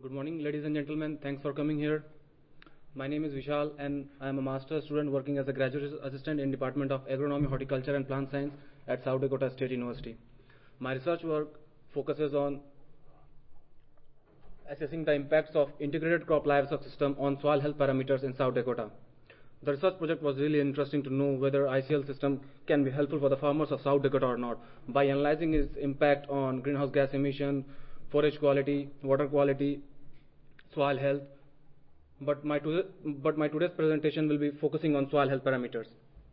Good morning, ladies and gentlemen. Thanks for coming here. My name is Vishal, and I am a master's student working as a graduate assistant in Department of Agronomy, Horticulture, and Plant Science at South Dakota State University. My research work focuses on assessing the impacts of integrated crop livestock system on soil health parameters in South Dakota. The research project was really interesting to know whether ICL system can be helpful for the farmers of South Dakota or not by analyzing its impact on greenhouse gas emission, forage quality, water quality, soil health. But my today's presentation will be focusing on soil health parameters.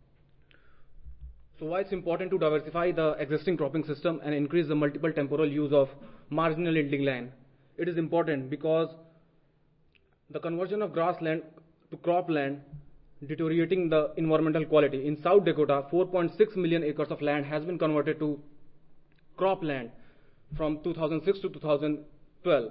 So why it's important to diversify the existing cropping system and increase the multiple temporal use of marginal yielding land? It is important because the conversion of grassland to cropland deteriorating the environmental quality. In South Dakota, 4.6 million acres of land has been converted to cropland from 2006 to 2012.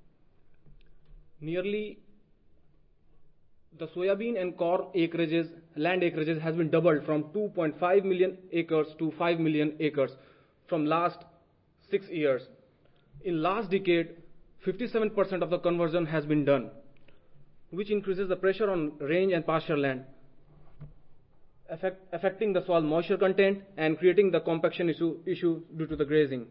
Nearly the soybean and corn acreages, land acreages has been doubled from 2.5 million acres to 5 million acres from last 6 years. In last decade, 57% of the conversion has been done, which increases the pressure on range and pasture land, affecting the soil moisture content and creating the compaction issue due to the grazing.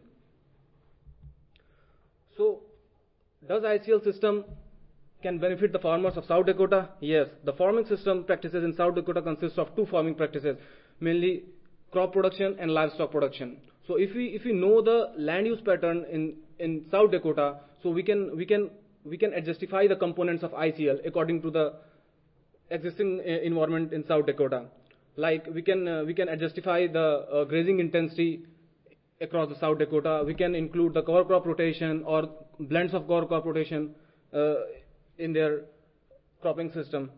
So, does ICL system can benefit the farmers of South Dakota? Yes. The farming system practices in South Dakota consist of two farming practices, mainly crop production and livestock production. So if we know the land use pattern in South Dakota, so we can adjustify the components of ICL according to the existing environment in South Dakota. Like we can adjustify the grazing intensity across the South Dakota. We can include the cover crop rotation or blends of cover crop rotation in their cropping system.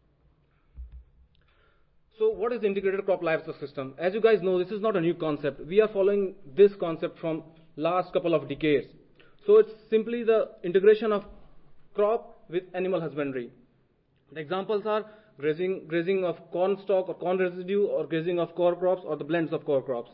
So what is the integrated crop livestock system? As you guys know, this is not a new concept. We are following this concept from last couple of decades. So it's simply the integration of crop with animal husbandry. The examples are grazing of corn stalk or corn residue, or grazing of cover crops, or the blends of cover crops.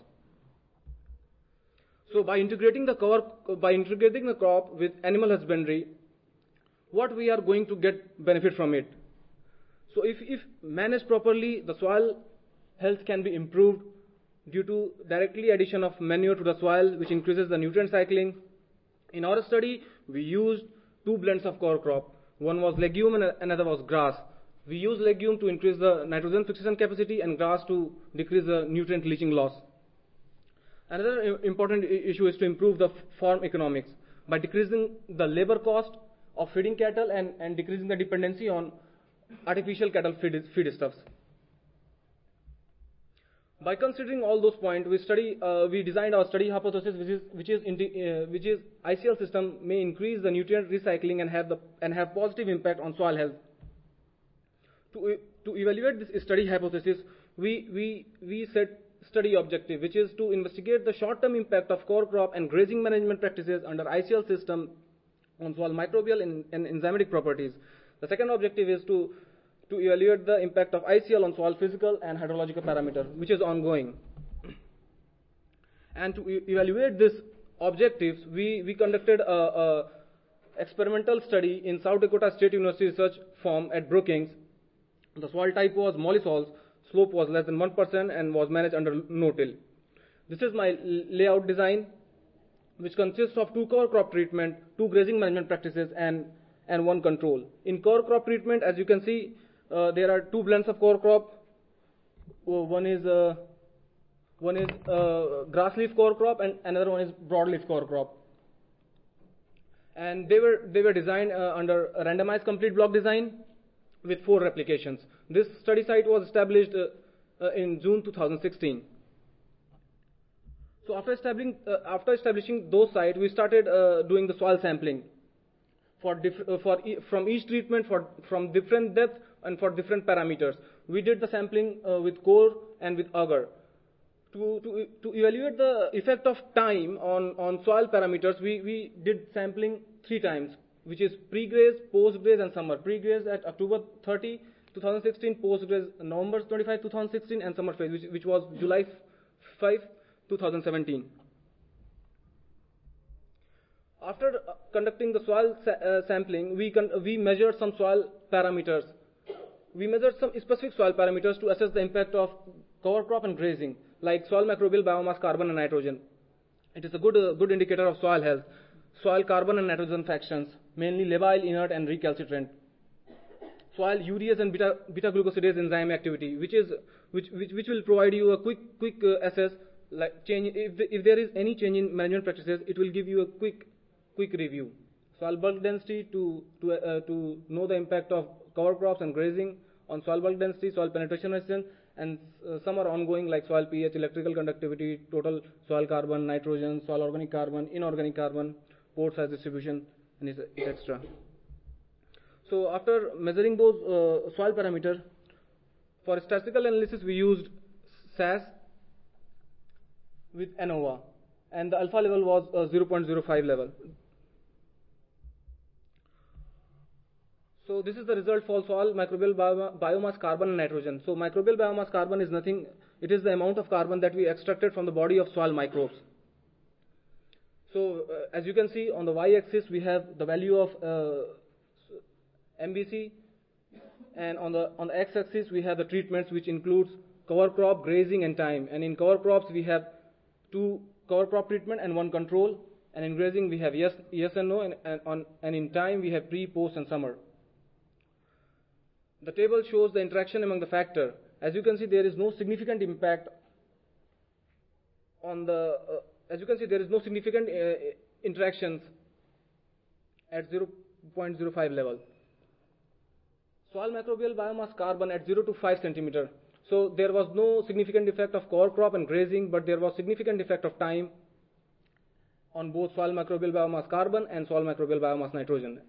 So by integrating the crop with animal husbandry, what we are going to get benefit from it. So if managed properly, the soil health can be improved due to directly addition of manure to the soil, which increases the nutrient cycling. In our study, we used two blends of cover crop. One was legume and another was grass. We used legume to increase the nitrogen fixation capacity and grass to decrease the nutrient leaching loss. Another important issue is to improve the farm economics by decreasing the labor cost of feeding cattle and decreasing the dependency on artificial cattle feedstuffs. By considering all those points, we designed our study hypothesis, which is ICL system may increase the nutrient recycling and have positive impact on soil health. To evaluate this study hypothesis, we set study objective, which is to investigate the short-term impact of cover crop and grazing management practices under ICL system on soil microbial and enzymatic properties. The second objective is to evaluate the impact of ICL on soil physical and hydrological parameter, which is ongoing. And to evaluate these objectives, we conducted a experimental study in South Dakota State University Research Farm at Brookings. The soil type was molly soils, slope was less than 1%, and was managed under no-till. This is my layout design, which consists of two cover crop treatment, two grazing management practices, and one control. In cover crop treatment, as you can see, there are two blends of cover crop. One is grass leaf cover crop, and another one is broadleaf cover crop. And they were designed under a randomized complete block design with 4 replications. This study site was established in June 2016. So after establishing those sites, we started doing the soil sampling from each treatment from different depth and for different parameters. We did the sampling with core and with agar. To evaluate the effect of time on soil parameters, we did sampling 3 times, which is pre-graze, post-graze, and summer. Pre-graze at October 30, 2016, post-graze November 25, 2016, and summer phase, which was July 5, 2017. After conducting the soil sampling, we measured some soil parameters. We measured some specific soil parameters to assess the impact of cover crop and grazing, like soil microbial biomass, carbon and nitrogen. It is a good indicator of soil health. Soil carbon and nitrogen fractions, mainly labile, inert, and recalcitrant. Soil urease and beta glucosidase enzyme activity, which will provide you a quick assess, like change if there is any change in management practices. It will give you a quick review. Soil bulk density to know the impact of cover crops and grazing on soil bulk density, soil penetration resistance, and some are ongoing, like soil pH, electrical conductivity, total soil carbon, nitrogen, soil organic carbon, inorganic carbon, pore size distribution, and etc. So after measuring those soil parameters, for statistical analysis we used SAS with ANOVA, and the alpha level was 0.05 level. So this is the result for soil microbial biomass, carbon and nitrogen. So microbial biomass carbon is nothing, it is the amount of carbon that we extracted from the body of soil microbes. So as you can see on the y-axis we have the value of MBC, and on the x-axis we have the treatments, which includes cover crop, grazing and time. And in cover crops we have 2 cover crop treatment and 1 control, and in grazing we have yes and no, and in time we have pre, post and summer. The table shows the interaction among the factor. As you can see, there is no significant impact on the. As you can see, there is no significant interactions at 0.05 level. Soil microbial biomass carbon at 0 to 5 centimeter. So there was no significant effect of cover crop and grazing, but there was significant effect of time on both soil microbial biomass carbon and soil microbial biomass nitrogen.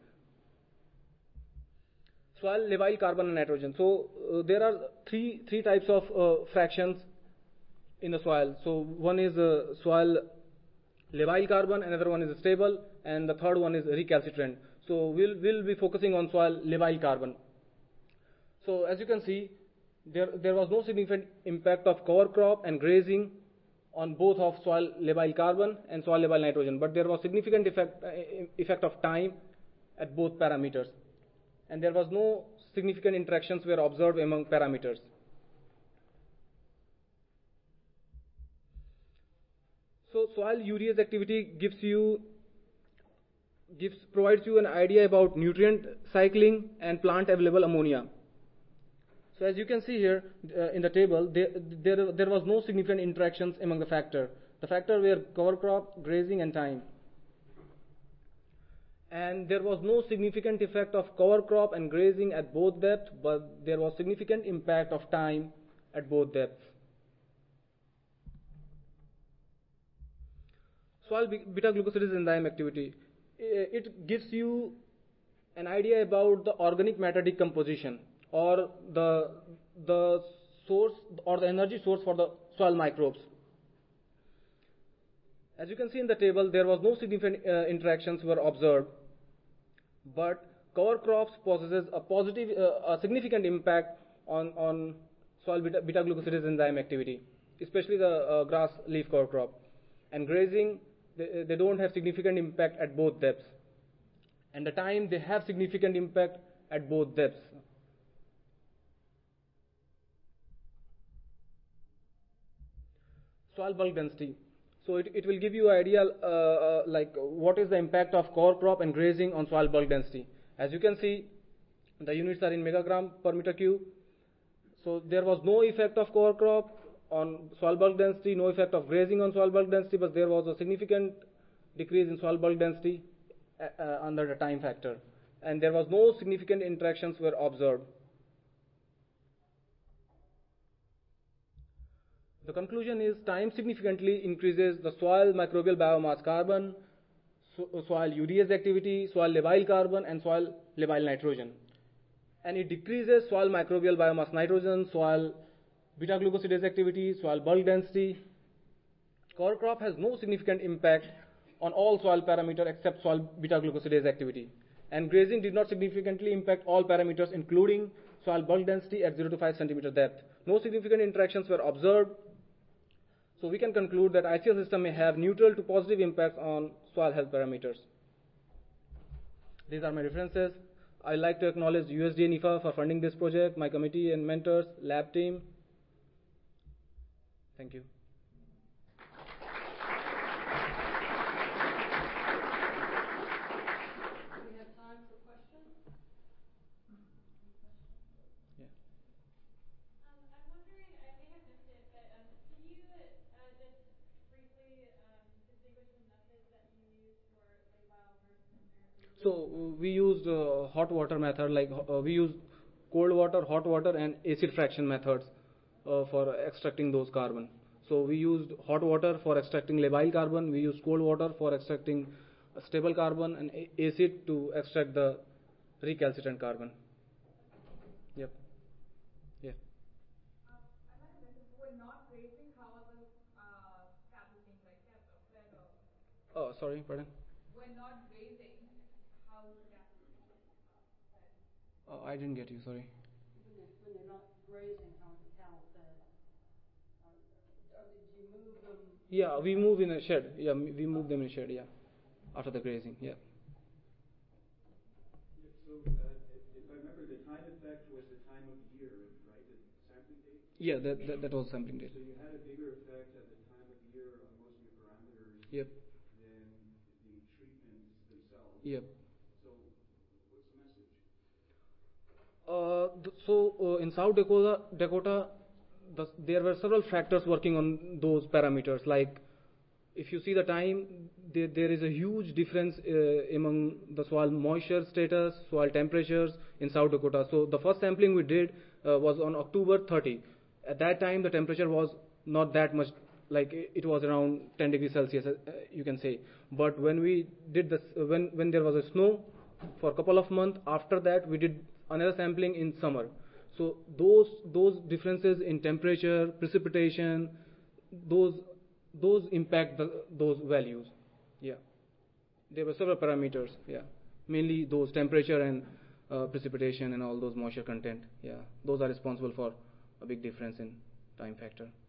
Soil labile carbon and nitrogen. So there are three types of fractions in the soil. So one is soil labile carbon, another one is stable, and the third one is recalcitrant. So we'll be focusing on soil labile carbon. So as you can see, there was no significant impact of cover crop and grazing on both of soil labile carbon and soil labile nitrogen, but there was significant effect of time at both parameters, and there was no significant interactions were observed among parameters. So soil urease activity provides you an idea about nutrient cycling and plant available ammonia. So as you can see here in the table, there was no significant interactions among the factor. The factor were cover crop, grazing and time. And there was no significant effect of cover crop and grazing at both depths, but there was significant impact of time at both depths. Soil beta glucosidase enzyme activity. It gives you an idea about the organic matter decomposition, or the source or the energy source for the soil microbes. As you can see in the table, there was no significant interactions were observed, but cover crops possesses a significant impact on soil beta glucosidase enzyme activity, especially the grass leaf cover crop. And grazing, they don't have significant impact at both depths. And the time, they have significant impact at both depths. Soil bulk density. So it will give you an idea like what is the impact of cover crop and grazing on soil bulk density. As you can see, the units are in megagram per meter cube. So there was no effect of cover crop on soil bulk density, no effect of grazing on soil bulk density, but there was a significant decrease in soil bulk density under the time factor. And there was no significant interactions were observed. The conclusion is time significantly increases the soil microbial biomass carbon, soil urease activity, soil labile carbon and soil labile nitrogen. And it decreases soil microbial biomass nitrogen, soil beta glucosidase activity, soil bulk density. Cover crop has no significant impact on all soil parameters except soil beta glucosidase activity. And grazing did not significantly impact all parameters including soil bulk density at 0 to 5 centimeter depth. No significant interactions were observed. So we can conclude that ICL system may have neutral to positive impacts on soil health parameters. These are my references. I'd like to acknowledge USD and IFA for funding this project, my committee and mentors, lab team. Thank you. We have time for questions. Yeah. I'm wondering, I may have missed it, but can you just briefly distinguish the methods that you use for labile versus therapy? So we used hot water method, like we use cold water, hot water, and acid fraction methods for extracting those carbon. So we used hot water for extracting labile carbon. We used cold water for extracting stable carbon, and acid to extract the recalcitrant carbon. Yep. Yeah. I might have missed it. We're not racing. How are the cattle being fed or? Oh, sorry, pardon. We're not grazing. How is the cattle being fed? I didn't get you. Sorry. When they're not grazing, how is the cattle fed? Or did you move them? Yeah, we move in a shed. Yeah, we move them in a shed. Yeah, after the grazing. Yeah. So, if I remember, the time effect was the time of year, right? The sampling date? Yeah, that was sampling date. So you had a bigger effect at the time of year on most of your parameters Yep. than the treatments themselves. Yep. So, what's the message? In South Dakota, there were several factors working on those parameters. Like, if you see the time, there is a huge difference among the soil moisture status, soil temperatures in South Dakota. So the first sampling we did was on October 30. At that time, the temperature was not that much, like it was around 10 degrees Celsius, you can say. But when we did this, when there was a snow for a couple of months, after that we did another sampling in summer. So those differences in temperature, precipitation, those impact those values. Yeah, there were several parameters. Yeah, mainly those temperature and precipitation and all those moisture content. Yeah, those are responsible for a big difference in time factor.